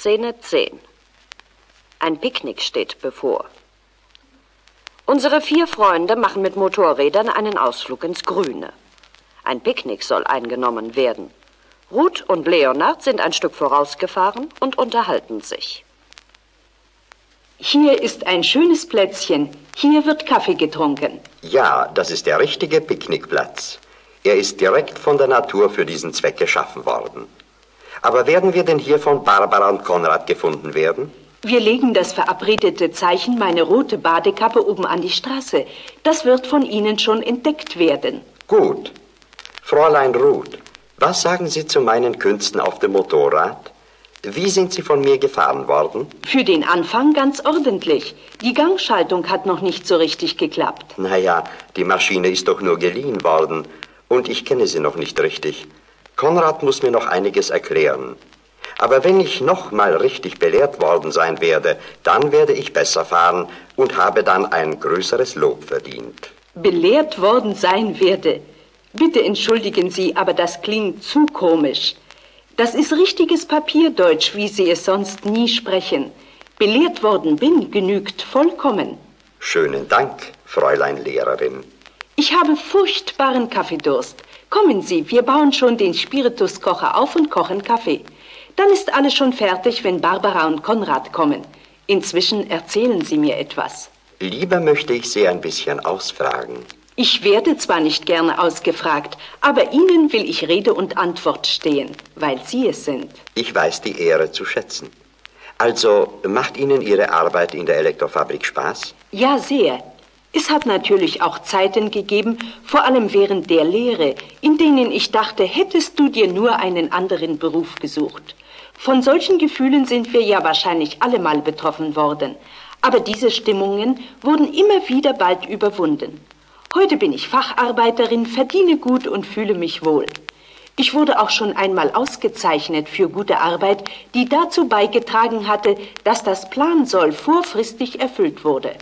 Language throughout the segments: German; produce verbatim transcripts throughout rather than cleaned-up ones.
Szene zehn. Ein Picknick steht bevor. Unsere vier Freunde machen mit Motorrädern einen Ausflug ins Grüne. Ein Picknick soll eingenommen werden. Ruth und Leonard sind ein Stück vorausgefahren und unterhalten sich. Hier ist ein schönes Plätzchen. Hier wird Kaffee getrunken. Ja, das ist der richtige Picknickplatz. Er ist direkt von der Natur für diesen Zweck geschaffen worden. Aber werden wir denn hier von Barbara und Konrad gefunden werden? Wir legen das verabredete Zeichen, meine rote Badekappe, oben an die Straße. Das wird von Ihnen schon entdeckt werden. Gut. Fräulein Ruth, was sagen Sie zu meinen Künsten auf dem Motorrad? Wie sind Sie von mir gefahren worden? Für den Anfang ganz ordentlich. Die Gangschaltung hat noch nicht so richtig geklappt. Naja, die Maschine ist doch nur geliehen worden und ich kenne sie noch nicht richtig. Konrad muss mir noch einiges erklären. Aber wenn ich noch mal richtig belehrt worden sein werde, dann werde ich besser fahren und habe dann ein größeres Lob verdient. Belehrt worden sein werde? Bitte entschuldigen Sie, aber das klingt zu komisch. Das ist richtiges Papierdeutsch, wie Sie es sonst nie sprechen. Belehrt worden bin genügt vollkommen. Schönen Dank, Fräulein Lehrerin. Ich habe furchtbaren Kaffeedurst. Kommen Sie, wir bauen schon den Spirituskocher auf und kochen Kaffee. Dann ist alles schon fertig, wenn Barbara und Konrad kommen. Inzwischen erzählen Sie mir etwas. Lieber möchte ich Sie ein bisschen ausfragen. Ich werde zwar nicht gerne ausgefragt, aber Ihnen will ich Rede und Antwort stehen, weil Sie es sind. Ich weiß die Ehre zu schätzen. Also, macht Ihnen Ihre Arbeit in der Elektrofabrik Spaß? Ja, sehr. Es hat natürlich auch Zeiten gegeben, vor allem während der Lehre, in denen ich dachte, hättest du dir nur einen anderen Beruf gesucht. Von solchen Gefühlen sind wir ja wahrscheinlich alle mal betroffen worden. Aber diese Stimmungen wurden immer wieder bald überwunden. Heute bin ich Facharbeiterin, verdiene gut und fühle mich wohl. Ich wurde auch schon einmal ausgezeichnet für gute Arbeit, die dazu beigetragen hatte, dass das Plansoll vorfristig erfüllt wurde.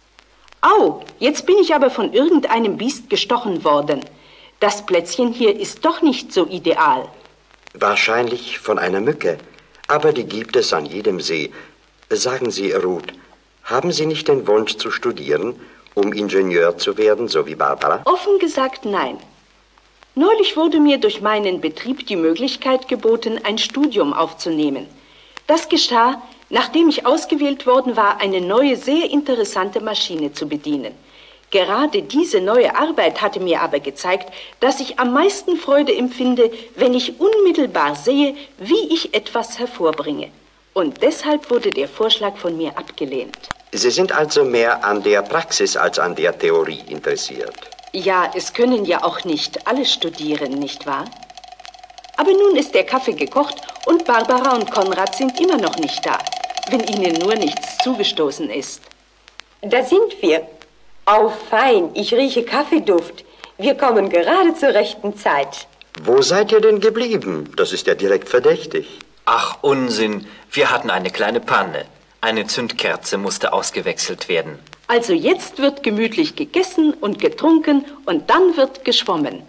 Au, jetzt bin ich aber von irgendeinem Biest gestochen worden. Das Plätzchen hier ist doch nicht so ideal. Wahrscheinlich von einer Mücke, aber die gibt es an jedem See. Sagen Sie, Ruth, haben Sie nicht den Wunsch zu studieren, um Ingenieur zu werden, so wie Barbara? Offen gesagt, nein. Neulich wurde mir durch meinen Betrieb die Möglichkeit geboten, ein Studium aufzunehmen. Das geschah, nachdem ich ausgewählt worden war, eine neue, sehr interessante Maschine zu bedienen. Gerade diese neue Arbeit hatte mir aber gezeigt, dass ich am meisten Freude empfinde, wenn ich unmittelbar sehe, wie ich etwas hervorbringe. Und deshalb wurde der Vorschlag von mir abgelehnt. Sie sind also mehr an der Praxis als an der Theorie interessiert. Ja, es können ja auch nicht alle studieren, nicht wahr? Aber nun ist der Kaffee gekocht und Barbara und Konrad sind immer noch nicht da, wenn ihnen nur nichts zugestoßen ist. Da sind wir. Au, fein, ich rieche Kaffeeduft. Wir kommen gerade zur rechten Zeit. Wo seid ihr denn geblieben? Das ist ja direkt verdächtig. Ach, Unsinn. Wir hatten eine kleine Panne. Eine Zündkerze musste ausgewechselt werden. Also jetzt wird gemütlich gegessen und getrunken und dann wird geschwommen.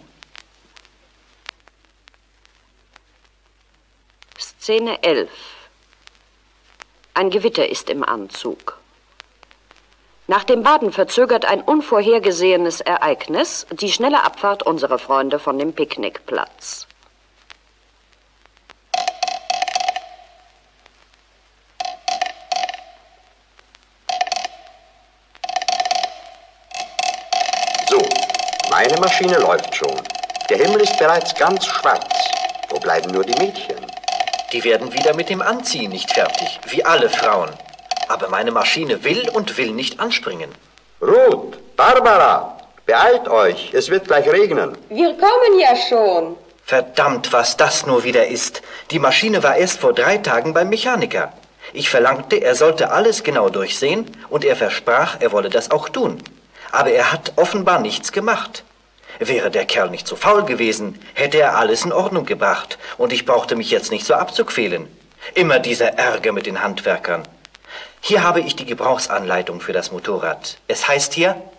Szene elf. Ein Gewitter ist im Anzug. Nach dem Baden verzögert ein unvorhergesehenes Ereignis die schnelle Abfahrt unserer Freunde von dem Picknickplatz. So, meine Maschine läuft schon. Der Himmel ist bereits ganz schwarz. Wo bleiben nur die Mädchen? Die werden wieder mit dem Anziehen nicht fertig, wie alle Frauen. Aber meine Maschine will und will nicht anspringen. Ruth, Barbara, beeilt euch, es wird gleich regnen. Wir kommen ja schon. Verdammt, was das nur wieder ist. Die Maschine war erst vor drei Tagen beim Mechaniker. Ich verlangte, er sollte alles genau durchsehen und er versprach, er wolle das auch tun. Aber er hat offenbar nichts gemacht. Wäre der Kerl nicht so faul gewesen, hätte er alles in Ordnung gebracht und ich brauchte mich jetzt nicht so abzuquälen. Immer dieser Ärger mit den Handwerkern. Hier habe ich die Gebrauchsanleitung für das Motorrad. Es heißt hier,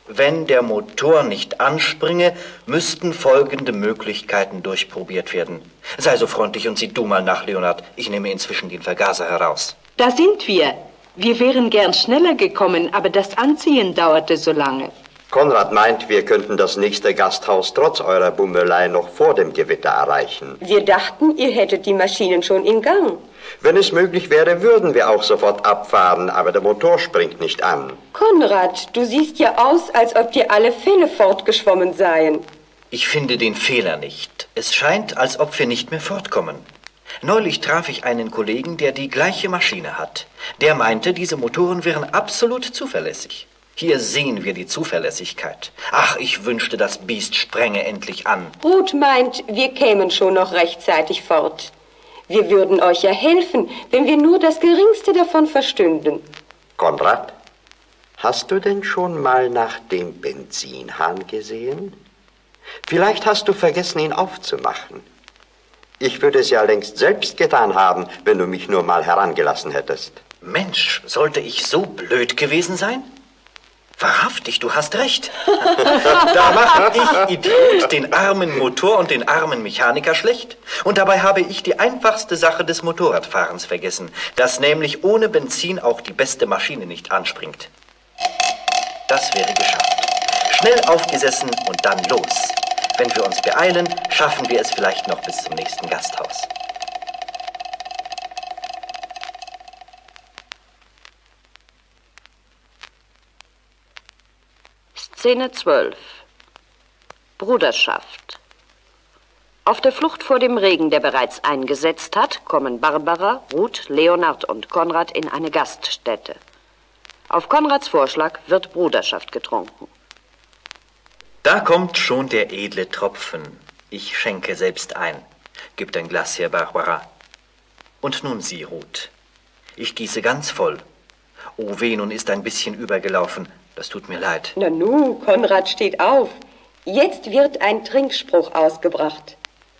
Wenn der Motor nicht anspringe, müssten folgende Möglichkeiten durchprobiert werden. Sei so freundlich und sieh du mal nach, Leonard. Ich nehme inzwischen den Vergaser heraus. Da sind wir. Wir wären gern schneller gekommen, aber das Anziehen dauerte so lange. Konrad meint, wir könnten das nächste Gasthaus trotz eurer Bummelei noch vor dem Gewitter erreichen. Wir dachten, ihr hättet die Maschinen schon in Gang. Wenn es möglich wäre, würden wir auch sofort abfahren, aber der Motor springt nicht an. Konrad, du siehst ja aus, als ob dir alle Fälle fortgeschwommen seien. Ich finde den Fehler nicht. Es scheint, als ob wir nicht mehr fortkommen. Neulich traf ich einen Kollegen, der die gleiche Maschine hat. Der meinte, diese Motoren wären absolut zuverlässig. Hier sehen wir die Zuverlässigkeit. Ach, ich wünschte, das Biest sprenge endlich an. Ruth meint, wir kämen schon noch rechtzeitig fort. Wir würden euch ja helfen, wenn wir nur das Geringste davon verstünden. Konrad, hast du denn schon mal nach dem Benzinhahn gesehen? Vielleicht hast du vergessen, ihn aufzumachen. Ich würde es ja längst selbst getan haben, wenn du mich nur mal herangelassen hättest. Mensch, sollte ich so blöd gewesen sein? Wahrhaftig, du hast recht. Da mache ich, Idiot, den armen Motor und den armen Mechaniker schlecht. Und dabei habe ich die einfachste Sache des Motorradfahrens vergessen, dass nämlich ohne Benzin auch die beste Maschine nicht anspringt. Das wäre geschafft. Schnell aufgesessen und dann los. Wenn wir uns beeilen, schaffen wir es vielleicht noch bis zum nächsten Gasthaus. Szene zwölf. Bruderschaft. Auf der Flucht vor dem Regen, der bereits eingesetzt hat, kommen Barbara, Ruth, Leonard und Konrad in eine Gaststätte. Auf Konrads Vorschlag wird Bruderschaft getrunken. Da kommt schon der edle Tropfen. Ich schenke selbst ein. Gib ein Glas her, Barbara. Und nun Sie, Ruth. Ich gieße ganz voll. Oh weh, nun ist ein bisschen übergelaufen. Das tut mir leid. Na nu, Konrad steht auf. Jetzt wird ein Trinkspruch ausgebracht.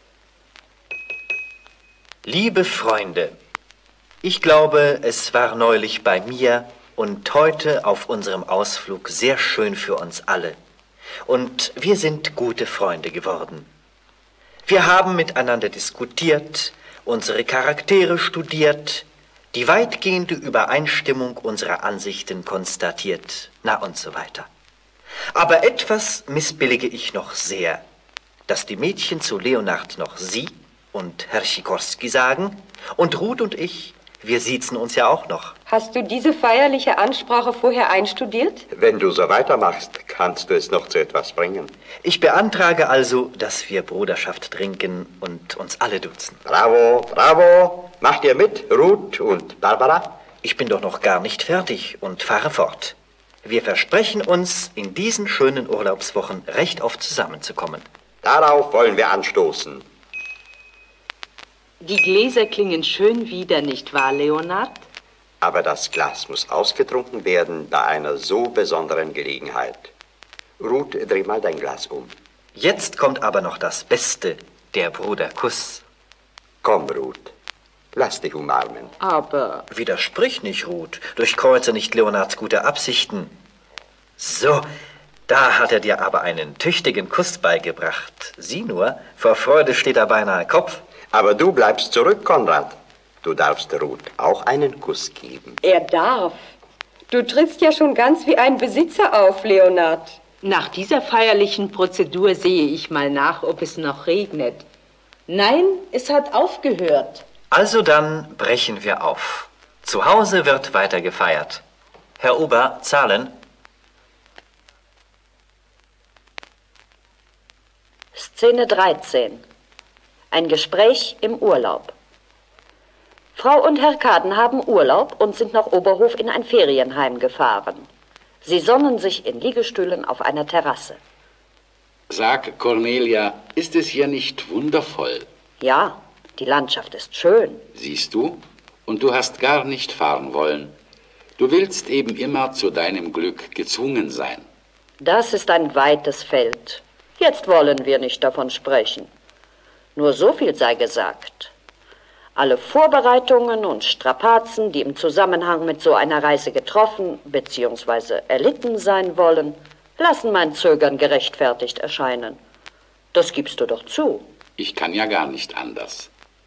Liebe Freunde, ich glaube, es war neulich bei mir und heute auf unserem Ausflug sehr schön für uns alle. Und wir sind gute Freunde geworden. Wir haben miteinander diskutiert, unsere Charaktere studiert, die weitgehende Übereinstimmung unserer Ansichten konstatiert, na und so weiter. Aber etwas missbillige ich noch sehr, dass die Mädchen zu Leonard noch Sie und Herr Sikorski sagen und Ruth und ich, wir siezen uns ja auch noch. Hast du diese feierliche Ansprache vorher einstudiert? Wenn du so weitermachst, kannst du es noch zu etwas bringen. Ich beantrage also, dass wir Bruderschaft trinken und uns alle duzen. Bravo, bravo. Macht ihr mit, Ruth und Barbara? Ich bin doch noch gar nicht fertig und fahre fort. Wir versprechen uns, in diesen schönen Urlaubswochen recht oft zusammenzukommen. Darauf wollen wir anstoßen. Die Gläser klingen schön wieder, nicht wahr, Leonard? Aber das Glas muss ausgetrunken werden bei einer so besonderen Gelegenheit. Ruth, dreh mal dein Glas um. Jetzt kommt aber noch das Beste, der Bruderkuss. Komm, Ruth, lass dich umarmen. Aber... Widersprich nicht, Ruth. Durchkreuze nicht Leonards gute Absichten. So, da hat er dir aber einen tüchtigen Kuss beigebracht. Sieh nur, vor Freude steht er beinahe Kopf. Aber du bleibst zurück, Konrad. Du darfst Ruth auch einen Kuss geben. Er darf. Du trittst ja schon ganz wie ein Besitzer auf, Leonard. Nach dieser feierlichen Prozedur sehe ich mal nach, ob es noch regnet. Nein, es hat aufgehört. Also dann brechen wir auf. Zu Hause wird weiter gefeiert. Herr Ober, zahlen. Szene dreizehn. Ein Gespräch im Urlaub. Frau und Herr Kaden haben Urlaub und sind nach Oberhof in ein Ferienheim gefahren. Sie sonnen sich in Liegestühlen auf einer Terrasse. Sag, Cornelia, ist es hier nicht wundervoll? Ja, die Landschaft ist schön. Siehst du? Und du hast gar nicht fahren wollen. Du willst eben immer zu deinem Glück gezwungen sein. Das ist ein weites Feld. Jetzt wollen wir nicht davon sprechen. Nur so viel sei gesagt. Alle Vorbereitungen und Strapazen, die im Zusammenhang mit so einer Reise getroffen bzw. erlitten sein wollen, lassen mein Zögern gerechtfertigt erscheinen. Das gibst du doch zu. Ich kann ja gar nicht anders.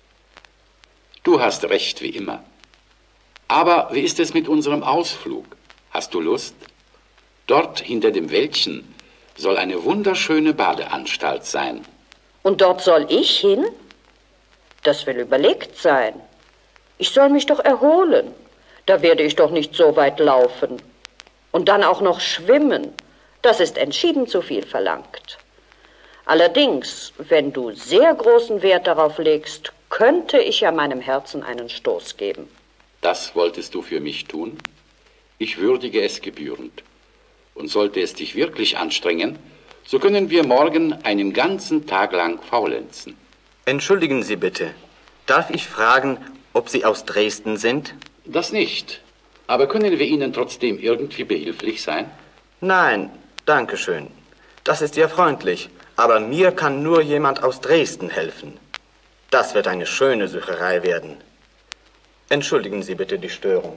Du hast recht, wie immer. Aber wie ist es mit unserem Ausflug? Hast du Lust? Dort hinter dem Wäldchen soll eine wunderschöne Badeanstalt sein. Und dort soll ich hin? Das will überlegt sein. Ich soll mich doch erholen. Da werde ich doch nicht so weit laufen. Und dann auch noch schwimmen. Das ist entschieden zu viel verlangt. Allerdings, wenn du sehr großen Wert darauf legst, könnte ich ja meinem Herzen einen Stoß geben. Das wolltest du für mich tun? Ich würdige es gebührend. Und sollte es dich wirklich anstrengen, so können wir morgen einen ganzen Tag lang faulenzen. Entschuldigen Sie bitte. Darf ich fragen, ob Sie aus Dresden sind? Das nicht. Aber können wir Ihnen trotzdem irgendwie behilflich sein? Nein, danke schön. Das ist ja freundlich. Aber mir kann nur jemand aus Dresden helfen. Das wird eine schöne Sucherei werden. Entschuldigen Sie bitte die Störung.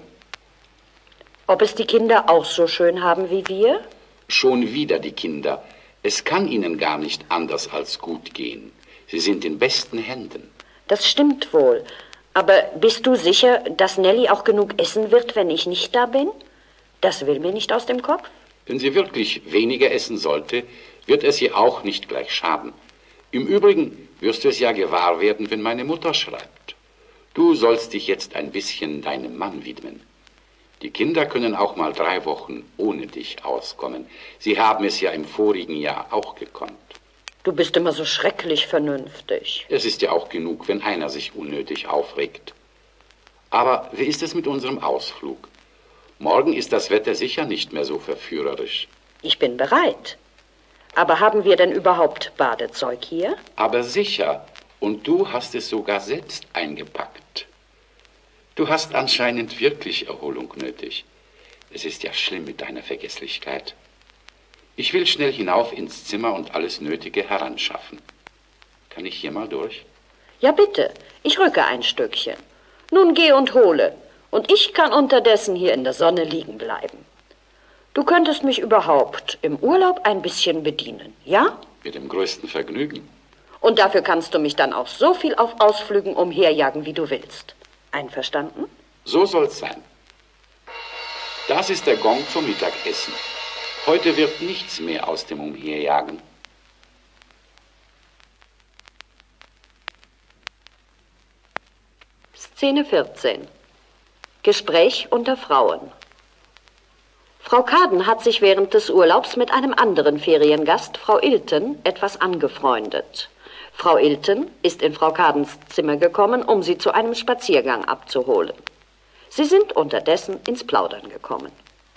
Ob es die Kinder auch so schön haben wie wir? Schon wieder die Kinder. Es kann ihnen gar nicht anders als gut gehen. Sie sind in besten Händen. Das stimmt wohl. Aber bist du sicher, dass Nelly auch genug essen wird, wenn ich nicht da bin? Das will mir nicht aus dem Kopf. Wenn sie wirklich weniger essen sollte, wird es ihr auch nicht gleich schaden. Im Übrigen wirst du es ja gewahr werden, wenn meine Mutter schreibt. Du sollst dich jetzt ein bisschen deinem Mann widmen. Die Kinder können auch mal drei Wochen ohne dich auskommen. Sie haben es ja im vorigen Jahr auch gekonnt. Du bist immer so schrecklich vernünftig. Es ist ja auch genug, wenn einer sich unnötig aufregt. Aber wie ist es mit unserem Ausflug? Morgen ist das Wetter sicher nicht mehr so verführerisch. Ich bin bereit. Aber haben wir denn überhaupt Badezeug hier? Aber sicher. Und du hast es sogar selbst eingepackt. Du hast anscheinend wirklich Erholung nötig. Es ist ja schlimm mit deiner Vergesslichkeit. Ich will schnell hinauf ins Zimmer und alles Nötige heranschaffen. Kann ich hier mal durch? Ja, bitte. Ich rücke ein Stückchen. Nun geh und hole. Und ich kann unterdessen hier in der Sonne liegen bleiben. Du könntest mich überhaupt im Urlaub ein bisschen bedienen, ja? Mit dem größten Vergnügen. Und dafür kannst du mich dann auch so viel auf Ausflügen umherjagen, wie du willst. Einverstanden? So soll's sein. Das ist der Gong zum Mittagessen. Heute wird nichts mehr aus dem Umherjagen. Szene vierzehn. Gespräch unter Frauen. Frau Kaden hat sich während des Urlaubs mit einem anderen Feriengast, Frau Ilten, etwas angefreundet. Frau Ilten ist in Frau Kadens Zimmer gekommen, um sie zu einem Spaziergang abzuholen. Sie sind unterdessen ins Plaudern gekommen.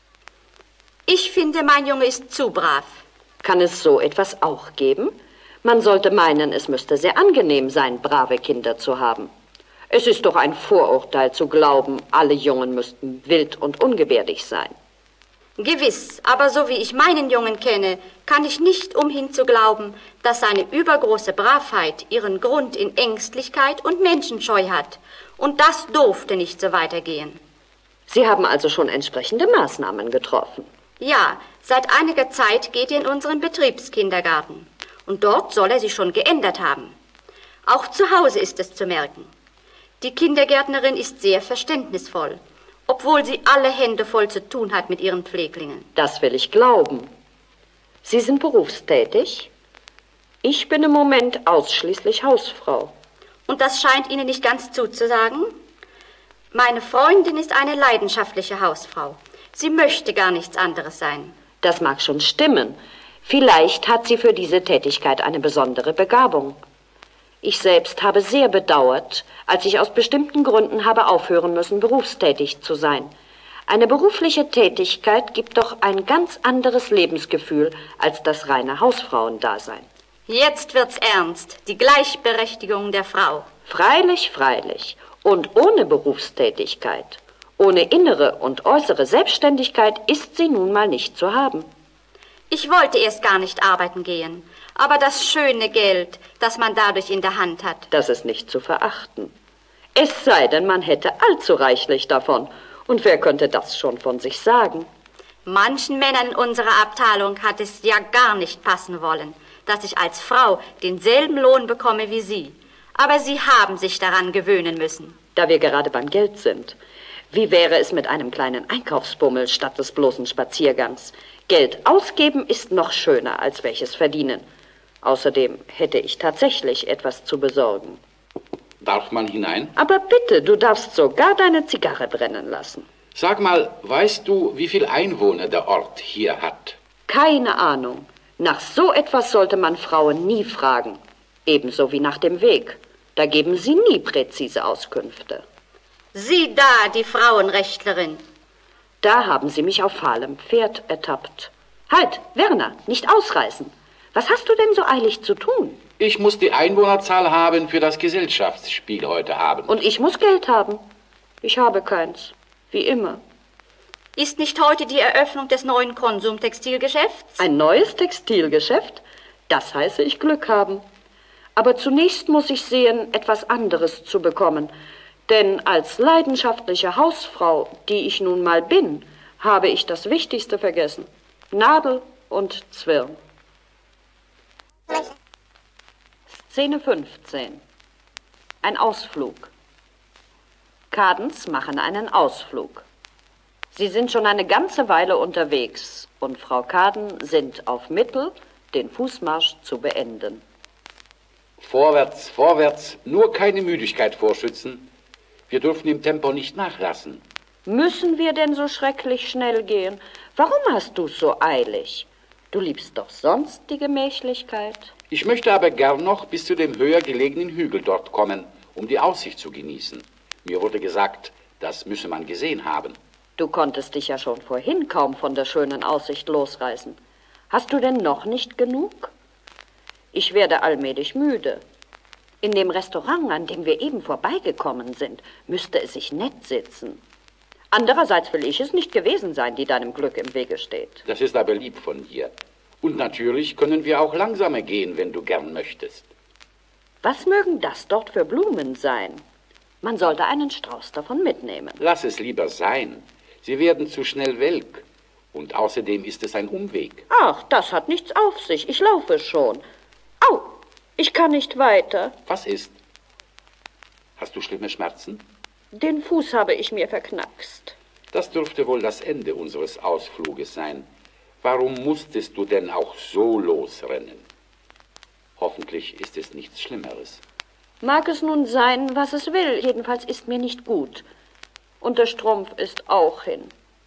Ich finde, mein Junge ist zu brav. Kann es so etwas auch geben? Man sollte meinen, es müsste sehr angenehm sein, brave Kinder zu haben. Es ist doch ein Vorurteil zu glauben, alle Jungen müssten wild und ungebärdig sein. Gewiss, aber so wie ich meinen Jungen kenne, kann ich nicht umhin zu glauben, dass seine übergroße Bravheit ihren Grund in Ängstlichkeit und Menschenscheu hat. Und das durfte nicht so weitergehen. Sie haben also schon entsprechende Maßnahmen getroffen? Ja, seit einiger Zeit geht er in unseren Betriebskindergarten. Und dort soll er sich schon geändert haben. Auch zu Hause ist es zu merken. Die Kindergärtnerin ist sehr verständnisvoll, obwohl sie alle Hände voll zu tun hat mit ihren Pfleglingen. Das will ich glauben. Sie sind berufstätig? Ich bin im Moment ausschließlich Hausfrau. Und das scheint Ihnen nicht ganz zuzusagen? Meine Freundin ist eine leidenschaftliche Hausfrau. Sie möchte gar nichts anderes sein. Das mag schon stimmen. Vielleicht hat sie für diese Tätigkeit eine besondere Begabung. Ich selbst habe sehr bedauert, als ich aus bestimmten Gründen habe aufhören müssen, berufstätig zu sein. Eine berufliche Tätigkeit gibt doch ein ganz anderes Lebensgefühl als das reine Hausfrauendasein. Jetzt wird's ernst. Die Gleichberechtigung der Frau. Freilich, freilich. Und ohne Berufstätigkeit, ohne innere und äußere Selbstständigkeit ist sie nun mal nicht zu haben. Ich wollte erst gar nicht arbeiten gehen. Aber das schöne Geld, das man dadurch in der Hand hat. Das ist nicht zu verachten. Es sei denn, man hätte allzu reichlich davon. Und wer könnte das schon von sich sagen? Manchen Männern in unserer Abteilung hat es ja gar nicht passen wollen, dass ich als Frau denselben Lohn bekomme wie Sie. Aber Sie haben sich daran gewöhnen müssen. Da wir gerade beim Geld sind, wie wäre es mit einem kleinen Einkaufsbummel statt des bloßen Spaziergangs? Geld ausgeben ist noch schöner, als welches verdienen. Außerdem hätte ich tatsächlich etwas zu besorgen. Darf man hinein? Aber bitte, du darfst sogar deine Zigarre brennen lassen. Sag mal, weißt du, wie viel Einwohner der Ort hier hat? Keine Ahnung. Nach so etwas sollte man Frauen nie fragen. Ebenso wie nach dem Weg. Da geben sie nie präzise Auskünfte. Sie da, die Frauenrechtlerin. Da haben sie mich auf fahlem Pferd ertappt. Halt, Werner, nicht ausreißen. Was hast du denn so eilig zu tun? Ich muss die Einwohnerzahl haben für das Gesellschaftsspiel heute Abend. Und ich muss Geld haben. Ich habe keins. Wie immer. Ist nicht heute die Eröffnung des neuen Konsumtextilgeschäfts? Ein neues Textilgeschäft? Das heiße ich Glück haben. Aber zunächst muss ich sehen, etwas anderes zu bekommen. Denn als leidenschaftliche Hausfrau, die ich nun mal bin, habe ich das Wichtigste vergessen. Nadel und Zwirn. Szene fünfzehn. Ein Ausflug. Kadens machen einen Ausflug. Sie sind schon eine ganze Weile unterwegs und Frau Kaden sind auf Mittel, den Fußmarsch zu beenden. Vorwärts, vorwärts, nur keine Müdigkeit vorschützen. Wir dürfen im Tempo nicht nachlassen. Müssen wir denn so schrecklich schnell gehen? Warum hast du's so eilig? Du liebst doch sonst die Gemächlichkeit. Ich möchte aber gern noch bis zu dem höher gelegenen Hügel dort kommen, um die Aussicht zu genießen. Mir wurde gesagt, das müsse man gesehen haben. Du konntest dich ja schon vorhin kaum von der schönen Aussicht losreißen. Hast du denn noch nicht genug? Ich werde allmählich müde. In dem Restaurant, an dem wir eben vorbeigekommen sind, müsste es sich nett sitzen. Andererseits will ich es nicht gewesen sein, die deinem Glück im Wege steht. Das ist aber lieb von dir. Und natürlich können wir auch langsamer gehen, wenn du gern möchtest. Was mögen das dort für Blumen sein? Man sollte einen Strauß davon mitnehmen. Lass es lieber sein. Sie werden zu schnell welk. Und außerdem ist es ein Umweg. Ach, das hat nichts auf sich. Ich laufe schon. Au, ich kann nicht weiter. Was ist? Hast du schlimme Schmerzen? Den Fuß habe ich mir verknackst. Das dürfte wohl das Ende unseres Ausfluges sein. Warum musstest du denn auch so losrennen? Hoffentlich ist es nichts Schlimmeres. Mag es nun sein, was es will. Jedenfalls ist mir nicht gut. Und der Strumpf ist auch hin.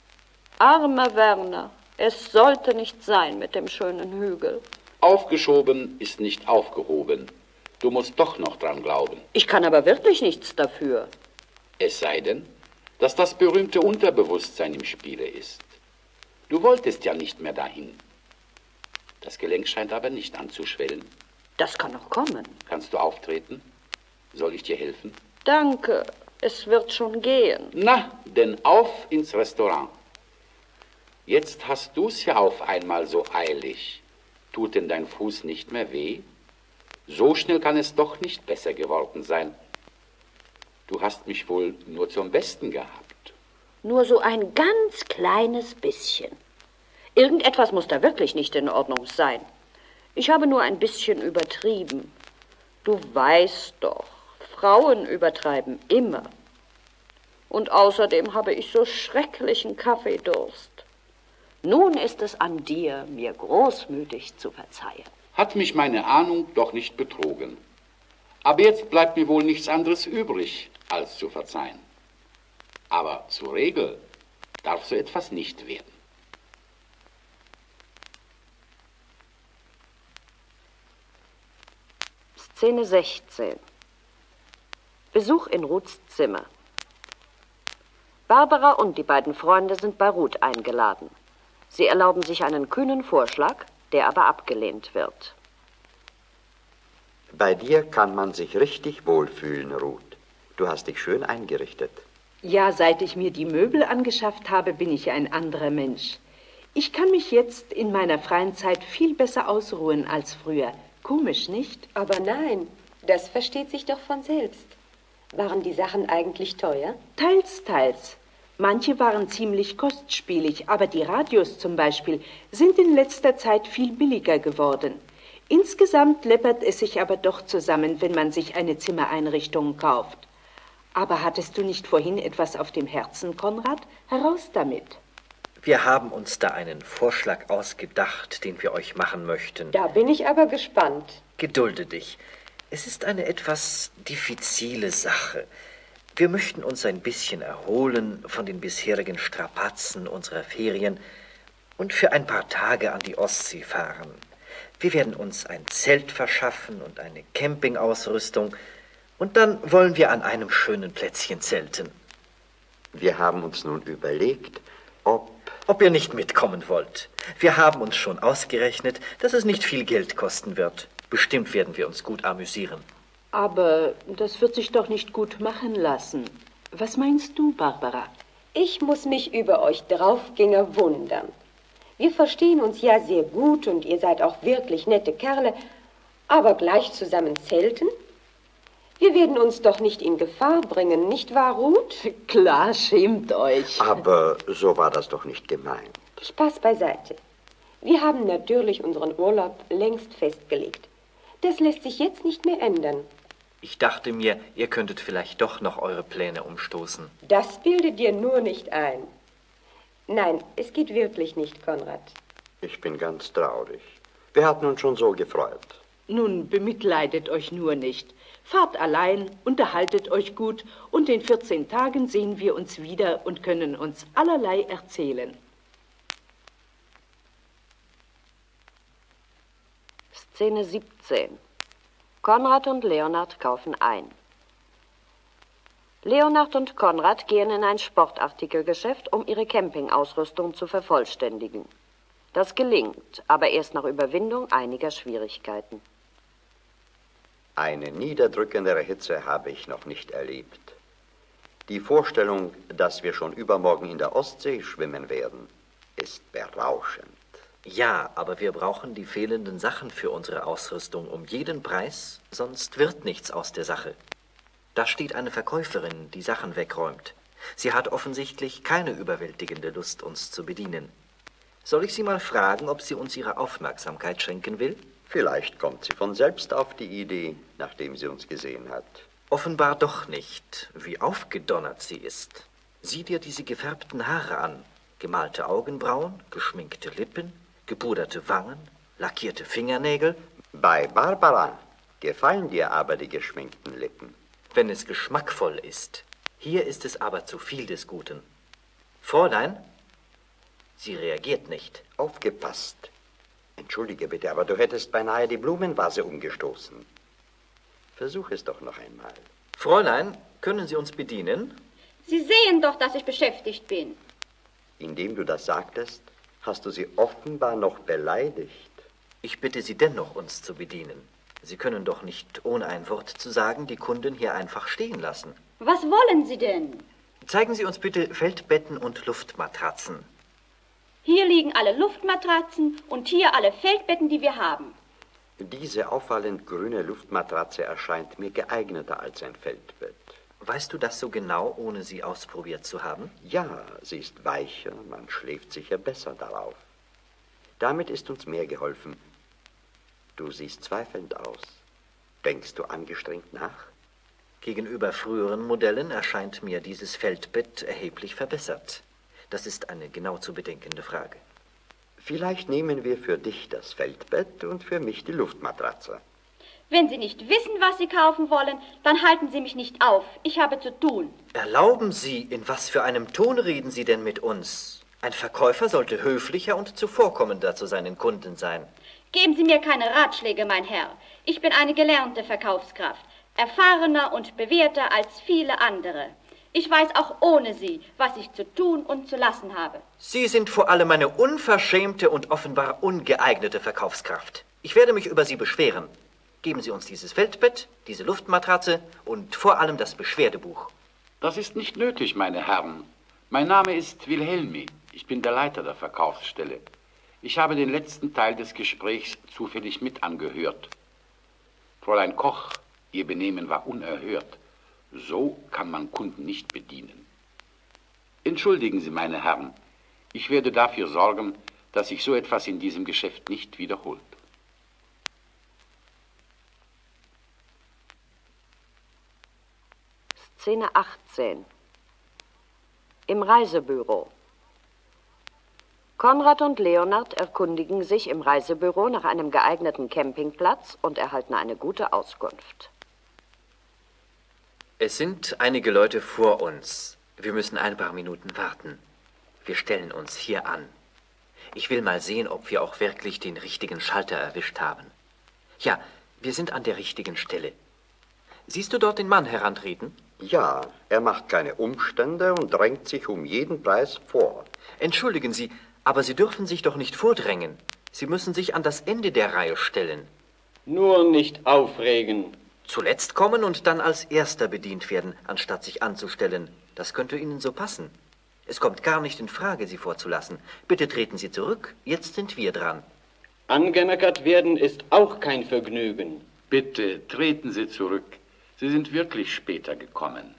Armer Werner, es sollte nicht sein mit dem schönen Hügel. Aufgeschoben ist nicht aufgehoben. Du musst doch noch dran glauben. Ich kann aber wirklich nichts dafür. Es sei denn, dass das berühmte Unterbewusstsein im Spiele ist. Du wolltest ja nicht mehr dahin. Das Gelenk scheint aber nicht anzuschwellen. Das kann noch kommen. Kannst du auftreten? Soll ich dir helfen? Danke, es wird schon gehen. Na, denn auf ins Restaurant. Jetzt hast du's ja auf einmal so eilig. Tut denn dein Fuß nicht mehr weh? So schnell kann es doch nicht besser geworden sein. Du hast mich wohl nur zum Besten gehabt. Nur so ein ganz kleines bisschen. Irgendetwas muss da wirklich nicht in Ordnung sein. Ich habe nur ein bisschen übertrieben. Du weißt doch, Frauen übertreiben immer. Und außerdem habe ich so schrecklichen Kaffeedurst. Nun ist es an dir, mir großmütig zu verzeihen. Hat mich meine Ahnung doch nicht betrogen. Aber jetzt bleibt mir wohl nichts anderes übrig, als zu verzeihen. Aber zur Regel darf so etwas nicht werden. Szene sechzehn. Besuch in Ruths Zimmer. Barbara und die beiden Freunde sind bei Ruth eingeladen. Sie erlauben sich einen kühnen Vorschlag, der aber abgelehnt wird. Bei dir kann man sich richtig wohlfühlen, Ruth. Du hast dich schön eingerichtet. Ja, seit ich mir die Möbel angeschafft habe, bin ich ein anderer Mensch. Ich kann mich jetzt in meiner freien Zeit viel besser ausruhen als früher. Komisch, nicht? Aber nein, das versteht sich doch von selbst. Waren die Sachen eigentlich teuer? Teils, teils. Manche waren ziemlich kostspielig, aber die Radios zum Beispiel sind in letzter Zeit viel billiger geworden. Insgesamt läppert es sich aber doch zusammen, wenn man sich eine Zimmereinrichtung kauft. Aber hattest du nicht vorhin etwas auf dem Herzen, Konrad? Heraus damit. Wir haben uns da einen Vorschlag ausgedacht, den wir euch machen möchten. Da bin ich aber gespannt. Gedulde dich. Es ist eine etwas diffizile Sache. Wir möchten uns ein bisschen erholen von den bisherigen Strapazen unserer Ferien und für ein paar Tage an die Ostsee fahren. Wir werden uns ein Zelt verschaffen und eine Campingausrüstung und dann wollen wir an einem schönen Plätzchen zelten. Wir haben uns nun überlegt, ob... Ob ihr nicht mitkommen wollt. Wir haben uns schon ausgerechnet, dass es nicht viel Geld kosten wird. Bestimmt werden wir uns gut amüsieren. Aber das wird sich doch nicht gut machen lassen. Was meinst du, Barbara? Ich muss mich über euch Draufgänger wundern. Wir verstehen uns ja sehr gut und ihr seid auch wirklich nette Kerle, aber gleich zusammen zelten? Wir werden uns doch nicht in Gefahr bringen, nicht wahr, Ruth? Klar, schämt euch. Aber so war das doch nicht gemeint. Spaß beiseite. Wir haben natürlich unseren Urlaub längst festgelegt. Das lässt sich jetzt nicht mehr ändern. Ich dachte mir, ihr könntet vielleicht doch noch eure Pläne umstoßen. Das bildet dir nur nicht ein. Nein, es geht wirklich nicht, Konrad. Ich bin ganz traurig. Wir hatten uns schon so gefreut. Nun, bemitleidet euch nur nicht. Fahrt allein, unterhaltet euch gut und in vierzehn Tagen sehen wir uns wieder und können uns allerlei erzählen. Szene siebzehn. Konrad und Leonard kaufen ein. Leonard und Konrad gehen in ein Sportartikelgeschäft, um ihre Campingausrüstung zu vervollständigen. Das gelingt, aber erst nach Überwindung einiger Schwierigkeiten. Eine niederdrückendere Hitze habe ich noch nicht erlebt. Die Vorstellung, dass wir schon übermorgen in der Ostsee schwimmen werden, ist berauschend. Ja, aber wir brauchen die fehlenden Sachen für unsere Ausrüstung um jeden Preis, sonst wird nichts aus der Sache. Da steht eine Verkäuferin, die Sachen wegräumt. Sie hat offensichtlich keine überwältigende Lust, uns zu bedienen. Soll ich sie mal fragen, ob sie uns ihre Aufmerksamkeit schenken will? Vielleicht kommt sie von selbst auf die Idee, nachdem sie uns gesehen hat. Offenbar doch nicht, wie aufgedonnert sie ist. Sieh dir diese gefärbten Haare an. Gemalte Augenbrauen, geschminkte Lippen, gepuderte Wangen, lackierte Fingernägel. Bei Barbara gefallen dir aber die geschminkten Lippen. Wenn es geschmackvoll ist. Hier ist es aber zu viel des Guten. Fräulein? Sie reagiert nicht. Aufgepasst. Entschuldige bitte, aber du hättest beinahe die Blumenvase umgestoßen. Versuch es doch noch einmal. Fräulein, können Sie uns bedienen? Sie sehen doch, dass ich beschäftigt bin. Indem du das sagtest, hast du sie offenbar noch beleidigt. Ich bitte Sie dennoch, uns zu bedienen. Sie können doch nicht, ohne ein Wort zu sagen, die Kunden hier einfach stehen lassen. Was wollen Sie denn? Zeigen Sie uns bitte Feldbetten und Luftmatratzen. Hier liegen alle Luftmatratzen und hier alle Feldbetten, die wir haben. Diese auffallend grüne Luftmatratze erscheint mir geeigneter als ein Feldbett. Weißt du das so genau, ohne sie ausprobiert zu haben? Ja, sie ist weicher, man schläft sicher besser darauf. Damit ist uns mehr geholfen. Du siehst zweifelnd aus. Denkst du angestrengt nach? Gegenüber früheren Modellen erscheint mir dieses Feldbett erheblich verbessert. Das ist eine genau zu bedenkende Frage. Vielleicht nehmen wir für dich das Feldbett und für mich die Luftmatratze. Wenn Sie nicht wissen, was Sie kaufen wollen, dann halten Sie mich nicht auf. Ich habe zu tun. Erlauben Sie, in was für einem Ton reden Sie denn mit uns? Ein Verkäufer sollte höflicher und zuvorkommender zu seinen Kunden sein. Geben Sie mir keine Ratschläge, mein Herr. Ich bin eine gelernte Verkaufskraft, erfahrener und bewährter als viele andere. Ich weiß auch ohne Sie, was ich zu tun und zu lassen habe. Sie sind vor allem eine unverschämte und offenbar ungeeignete Verkaufskraft. Ich werde mich über Sie beschweren. Geben Sie uns dieses Feldbett, diese Luftmatratze und vor allem das Beschwerdebuch. Das ist nicht nötig, meine Herren. Mein Name ist Wilhelmi. Ich bin der Leiter der Verkaufsstelle. Ich habe den letzten Teil des Gesprächs zufällig mit angehört. Fräulein Koch, Ihr Benehmen war unerhört. So kann man Kunden nicht bedienen. Entschuldigen Sie, meine Herren, ich werde dafür sorgen, dass sich so etwas in diesem Geschäft nicht wiederholt. Szene achtzehn. Im Reisebüro. Konrad und Leonard erkundigen sich im Reisebüro nach einem geeigneten Campingplatz und erhalten eine gute Auskunft. Es sind einige Leute vor uns. Wir müssen ein paar Minuten warten. Wir stellen uns hier an. Ich will mal sehen, ob wir auch wirklich den richtigen Schalter erwischt haben. Ja, wir sind an der richtigen Stelle. Siehst du dort den Mann herantreten? Ja, er macht keine Umstände und drängt sich um jeden Preis vor. Entschuldigen Sie, aber Sie dürfen sich doch nicht vordrängen. Sie müssen sich an das Ende der Reihe stellen. Nur nicht aufregen. Zuletzt kommen und dann als Erster bedient werden, anstatt sich anzustellen. Das könnte Ihnen so passen. Es kommt gar nicht in Frage, Sie vorzulassen. Bitte treten Sie zurück, jetzt sind wir dran. Angemeckert werden ist auch kein Vergnügen. Bitte treten Sie zurück. Sie sind wirklich später gekommen.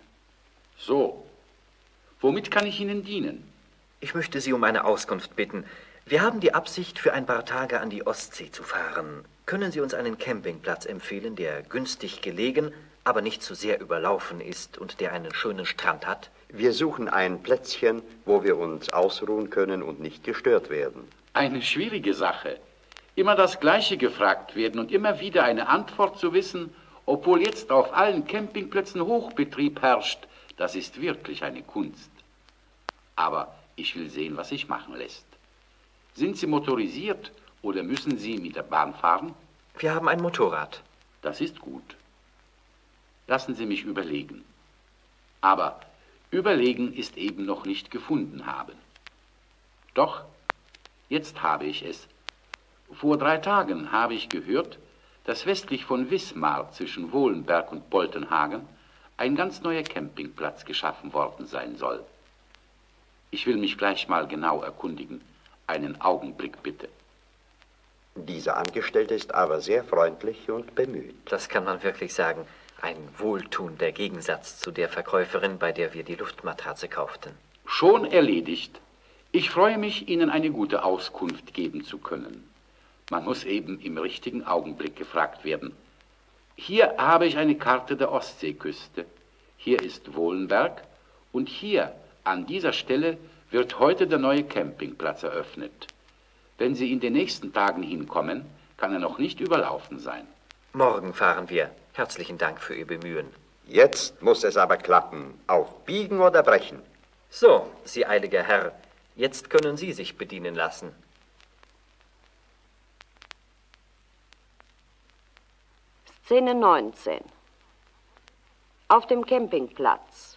So, womit kann ich Ihnen dienen? Ich möchte Sie um eine Auskunft bitten. Wir haben die Absicht, für ein paar Tage an die Ostsee zu fahren. Können Sie uns einen Campingplatz empfehlen, der günstig gelegen, aber nicht zu sehr überlaufen ist und der einen schönen Strand hat? Wir suchen ein Plätzchen, wo wir uns ausruhen können und nicht gestört werden. Eine schwierige Sache. Immer das Gleiche gefragt werden und immer wieder eine Antwort zu wissen, obwohl jetzt auf allen Campingplätzen Hochbetrieb herrscht, das ist wirklich eine Kunst. Aber ich will sehen, was sich machen lässt. Sind Sie motorisiert oder müssen Sie mit der Bahn fahren? Wir haben ein Motorrad. Das ist gut. Lassen Sie mich überlegen. Aber überlegen ist eben noch nicht gefunden haben. Doch, jetzt habe ich es. Vor drei Tagen habe ich gehört, dass westlich von Wismar zwischen Wohlenberg und Boltenhagen ein ganz neuer Campingplatz geschaffen worden sein soll. Ich will mich gleich mal genau erkundigen. Einen Augenblick bitte. Dieser Angestellte ist aber sehr freundlich und bemüht. Das kann man wirklich sagen. Ein wohltuender Gegensatz zu der Verkäuferin, bei der wir die Luftmatratze kauften. Schon erledigt. Ich freue mich, Ihnen eine gute Auskunft geben zu können. Man muss eben im richtigen Augenblick gefragt werden. Hier habe ich eine Karte der Ostseeküste. Hier ist Wohlenberg und hier, an dieser Stelle, wird heute der neue Campingplatz eröffnet. Wenn Sie in den nächsten Tagen hinkommen, kann er noch nicht überlaufen sein. Morgen fahren wir. Herzlichen Dank für Ihr Bemühen. Jetzt muss es aber klappen. Auf Biegen oder Brechen. So, Sie eiliger Herr, jetzt können Sie sich bedienen lassen. Szene neunzehn. Auf dem Campingplatz.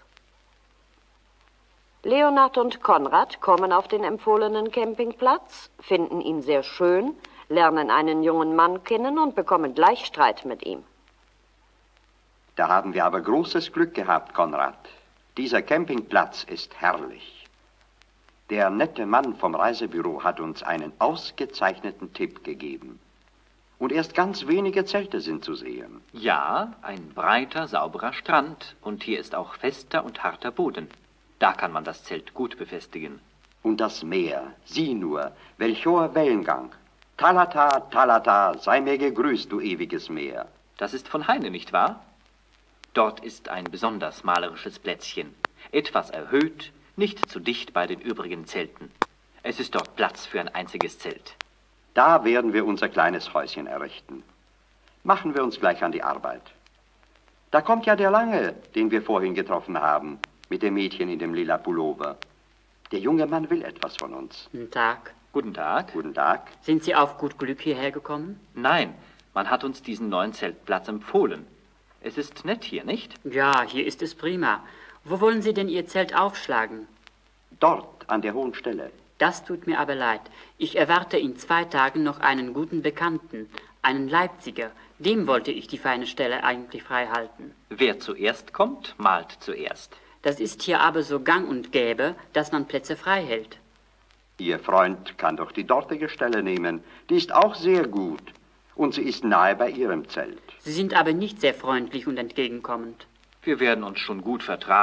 Leonard und Konrad kommen auf den empfohlenen Campingplatz, finden ihn sehr schön, lernen einen jungen Mann kennen und bekommen gleich Streit mit ihm. Da haben wir aber großes Glück gehabt, Konrad. Dieser Campingplatz ist herrlich. Der nette Mann vom Reisebüro hat uns einen ausgezeichneten Tipp gegeben. Und erst ganz wenige Zelte sind zu sehen. Ja, ein breiter, sauberer Strand. Und hier ist auch fester und harter Boden. Da kann man das Zelt gut befestigen. Und das Meer, sieh nur, welch hoher Wellengang. Talata, Talata, sei mir gegrüßt, du ewiges Meer. Das ist von Heine, nicht wahr? Dort ist ein besonders malerisches Plätzchen. Etwas erhöht, nicht zu dicht bei den übrigen Zelten. Es ist dort Platz für ein einziges Zelt. Da werden wir unser kleines Häuschen errichten. Machen wir uns gleich an die Arbeit. Da kommt ja der Lange, den wir vorhin getroffen haben, mit dem Mädchen in dem lila Pullover. Der junge Mann will etwas von uns. Guten Tag. Guten Tag. Guten Tag. Sind Sie auf gut Glück hierher gekommen? Nein, man hat uns diesen neuen Zeltplatz empfohlen. Es ist nett hier, nicht? Ja, hier ist es prima. Wo wollen Sie denn Ihr Zelt aufschlagen? Dort, an der hohen Stelle. Das tut mir aber leid. Ich erwarte in zwei Tagen noch einen guten Bekannten, einen Leipziger. Dem wollte ich die feine Stelle eigentlich frei halten. Wer zuerst kommt, malt zuerst. Das ist hier aber so gang und gäbe, dass man Plätze frei hält. Ihr Freund kann doch die dortige Stelle nehmen. Die ist auch sehr gut. Und sie ist nahe bei Ihrem Zelt. Sie sind aber nicht sehr freundlich und entgegenkommend. Wir werden uns schon gut vertragen.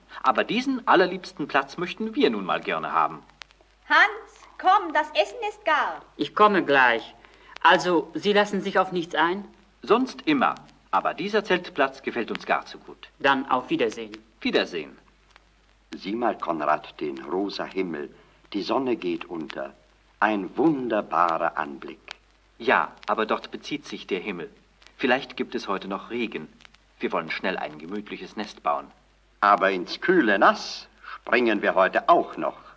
aber diesen allerliebsten Platz möchten wir nun mal gerne haben. Hans, komm, das Essen ist gar. Ich komme gleich. Also, Sie lassen sich auf nichts ein? Sonst immer, aber dieser Zeltplatz gefällt uns gar zu gut. Dann auf Wiedersehen. Wiedersehen. Sieh mal, Konrad, den rosa Himmel. Die Sonne geht unter. Ein wunderbarer Anblick. Ja, aber dort bezieht sich der Himmel. Vielleicht gibt es heute noch Regen. Wir wollen schnell ein gemütliches Nest bauen. Aber ins kühle Nass springen wir heute auch noch.